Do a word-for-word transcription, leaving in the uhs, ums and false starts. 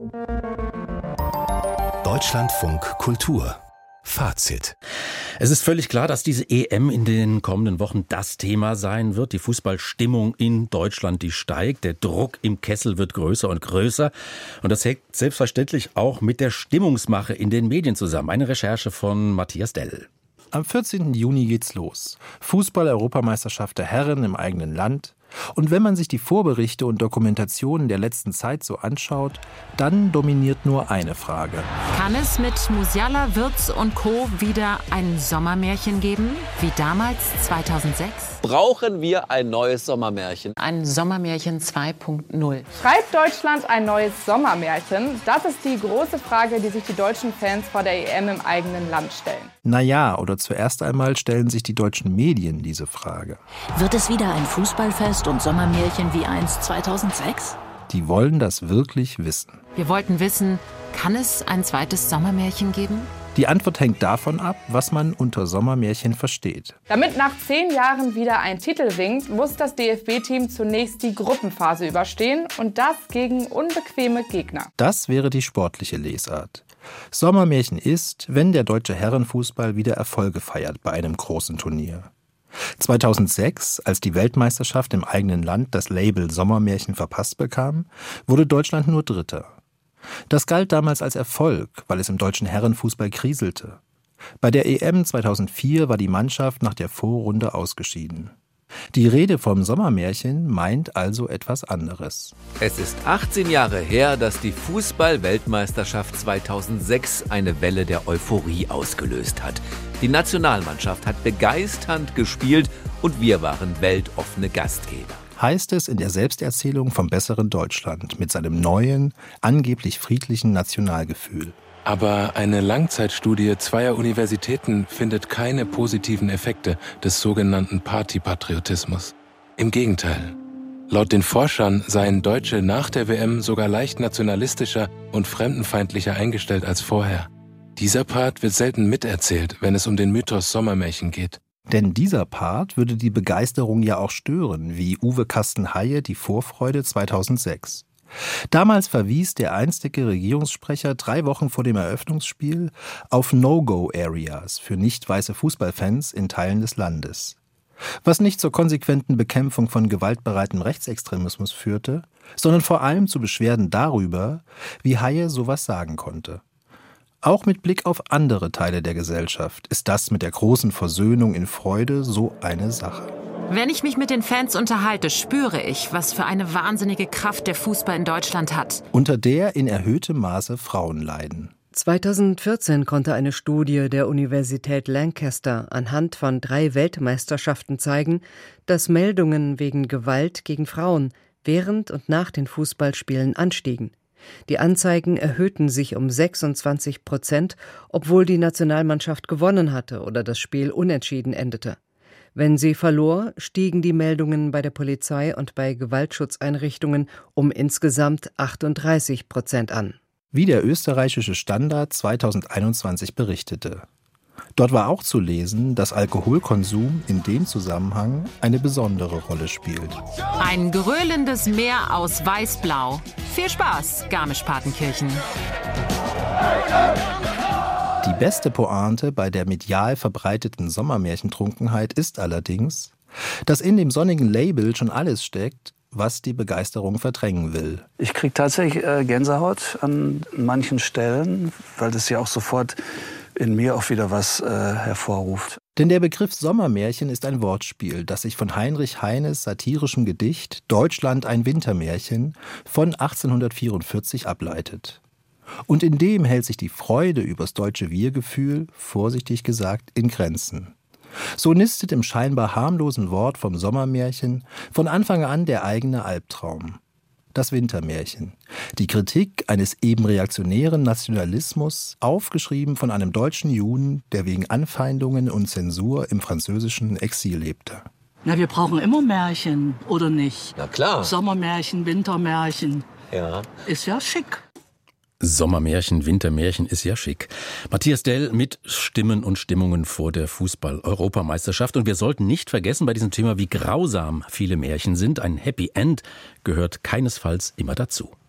Deutschlandfunk Kultur. Fazit. Es ist völlig klar, dass diese E M in den kommenden Wochen das Thema sein wird. Die Fußballstimmung in Deutschland, die steigt. Der Druck im Kessel wird größer und größer. Und das hängt selbstverständlich auch mit der Stimmungsmache in den Medien zusammen. Eine Recherche von Matthias Dell. Am vierzehnten Juni geht's los. Fußball-Europameisterschaft der Herren im eigenen Land. Und wenn man sich die Vorberichte und Dokumentationen der letzten Zeit so anschaut, dann dominiert nur eine Frage. Kann es mit Musiala, Wirtz und Co. wieder ein Sommermärchen geben, wie damals zweitausendsechs? Brauchen wir ein neues Sommermärchen? Ein Sommermärchen zwei Punkt null. Schreibt Deutschland ein neues Sommermärchen? Das ist die große Frage, die sich die deutschen Fans vor der E M im eigenen Land stellen. Naja, oder zuerst einmal stellen sich die deutschen Medien diese Frage. Wird es wieder ein Fußballfest und Sommermärchen wie einst zweitausendsechs? Die wollen das wirklich wissen. Wir wollten wissen, kann es ein zweites Sommermärchen geben? Die Antwort hängt davon ab, was man unter Sommermärchen versteht. Damit nach zehn Jahren wieder ein Titel winkt, muss das D F B-Team zunächst die Gruppenphase überstehen und das gegen unbequeme Gegner. Das wäre die sportliche Lesart. Sommermärchen ist, wenn der deutsche Herrenfußball wieder Erfolge feiert bei einem großen Turnier. zweitausendsechs, als die Weltmeisterschaft im eigenen Land das Label Sommermärchen verpasst bekam, wurde Deutschland nur Dritter. Das galt damals als Erfolg, weil es im deutschen Herrenfußball kriselte. Bei der E M zweitausendvier war die Mannschaft nach der Vorrunde ausgeschieden. Die Rede vom Sommermärchen meint also etwas anderes. Es ist achtzehn Jahre her, dass die Fußball-Weltmeisterschaft zweitausendsechs eine Welle der Euphorie ausgelöst hat. Die Nationalmannschaft hat begeisternd gespielt und wir waren weltoffene Gastgeber. Heißt es in der Selbsterzählung vom besseren Deutschland mit seinem neuen, angeblich friedlichen Nationalgefühl. Aber eine Langzeitstudie zweier Universitäten findet keine positiven Effekte des sogenannten Partypatriotismus. Im Gegenteil. Laut den Forschern seien Deutsche nach der W M sogar leicht nationalistischer und fremdenfeindlicher eingestellt als vorher. Dieser Part wird selten miterzählt, wenn es um den Mythos Sommermärchen geht. Denn dieser Part würde die Begeisterung ja auch stören, wie Uwe Kasten-Haie die Vorfreude zweitausendsechs. Damals verwies der einstige Regierungssprecher drei Wochen vor dem Eröffnungsspiel auf No-Go-Areas für nicht weiße Fußballfans in Teilen des Landes. Was nicht zur konsequenten Bekämpfung von gewaltbereitem Rechtsextremismus führte, sondern vor allem zu Beschwerden darüber, wie Haie sowas sagen konnte. Auch mit Blick auf andere Teile der Gesellschaft ist das mit der großen Versöhnung in Freude so eine Sache. Wenn ich mich mit den Fans unterhalte, spüre ich, was für eine wahnsinnige Kraft der Fußball in Deutschland hat. Unter der in erhöhtem Maße Frauen leiden. zweitausendvierzehn konnte eine Studie der Universität Lancaster anhand von drei Weltmeisterschaften zeigen, dass Meldungen wegen Gewalt gegen Frauen während und nach den Fußballspielen anstiegen. Die Anzeigen erhöhten sich um sechsundzwanzig Prozent, obwohl die Nationalmannschaft gewonnen hatte oder das Spiel unentschieden endete. Wenn sie verlor, stiegen die Meldungen bei der Polizei und bei Gewaltschutzeinrichtungen um insgesamt achtunddreißig Prozent an. Wie der österreichische Standard zweitausendeinundzwanzig berichtete. Dort war auch zu lesen, dass Alkoholkonsum in dem Zusammenhang eine besondere Rolle spielt. Ein gröhlendes Meer aus Weiß-Blau. Viel Spaß, Garmisch-Partenkirchen. Die beste Pointe bei der medial verbreiteten Sommermärchentrunkenheit ist allerdings, dass in dem sonnigen Label schon alles steckt, was die Begeisterung verdrängen will. Ich kriege tatsächlich äh, Gänsehaut an manchen Stellen, weil das ja auch sofort in mir auch wieder was äh, hervorruft. Denn der Begriff Sommermärchen ist ein Wortspiel, das sich von Heinrich Heines satirischem Gedicht »Deutschland ein Wintermärchen« von achtzehnhundertvierundvierzig ableitet. Und in dem hält sich die Freude übers deutsche Wir-Gefühl, vorsichtig gesagt, in Grenzen. So nistet im scheinbar harmlosen Wort vom Sommermärchen von Anfang an der eigene Albtraum. Das Wintermärchen. Die Kritik eines eben reaktionären Nationalismus, aufgeschrieben von einem deutschen Juden, der wegen Anfeindungen und Zensur im französischen Exil lebte. Na, wir brauchen immer Märchen, oder nicht? Na klar. Sommermärchen, Wintermärchen. Ja. Ist ja schick. Sommermärchen, Wintermärchen ist ja schick. Matthias Dell mit Stimmen und Stimmungen vor der Fußball-Europameisterschaft. Und wir sollten nicht vergessen bei diesem Thema, wie grausam viele Märchen sind. Ein Happy End gehört keinesfalls immer dazu.